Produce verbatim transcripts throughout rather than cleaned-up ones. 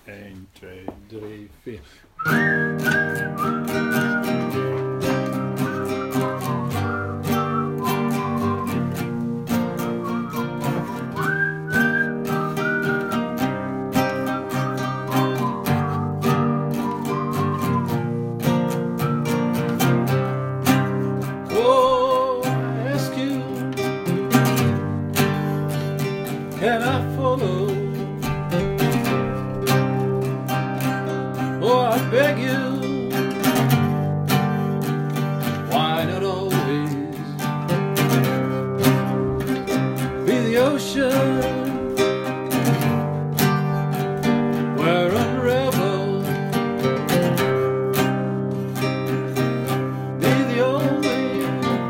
een, twee, drie, vier. Oh, I ask you, can I follow? Oh, I beg you, why not always be the ocean where unravel, be the only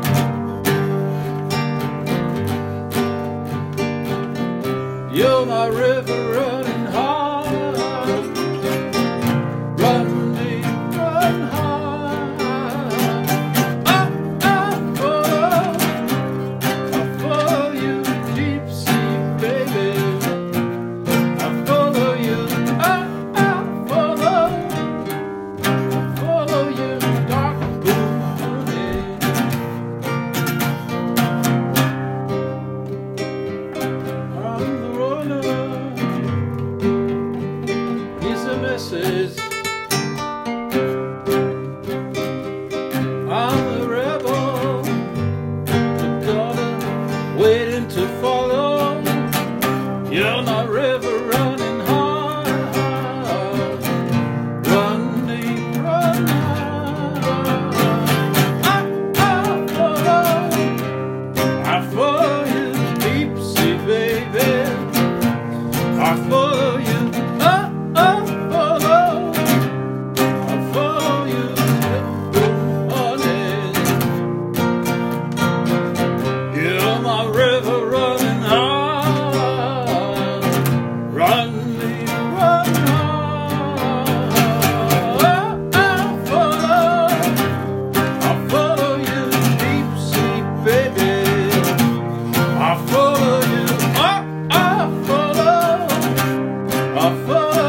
you're my river running hard, run deep, run hard. Oh, I follow, I follow you, deep sea baby. I follow you, oh, I follow, I follow you, dark blue honey. I'm the runner, here's a message. I'm the rebel, the daughter waiting to follow. You're my river running hard, run deep, run hard. I, I follow, I follow you, deep sea baby. I follow you, oh, I follow, I follow you, honey. You're my river running hard, run deep, run hard. I follow, I follow you, deep sea baby. I follow you, oh, I follow, I follow.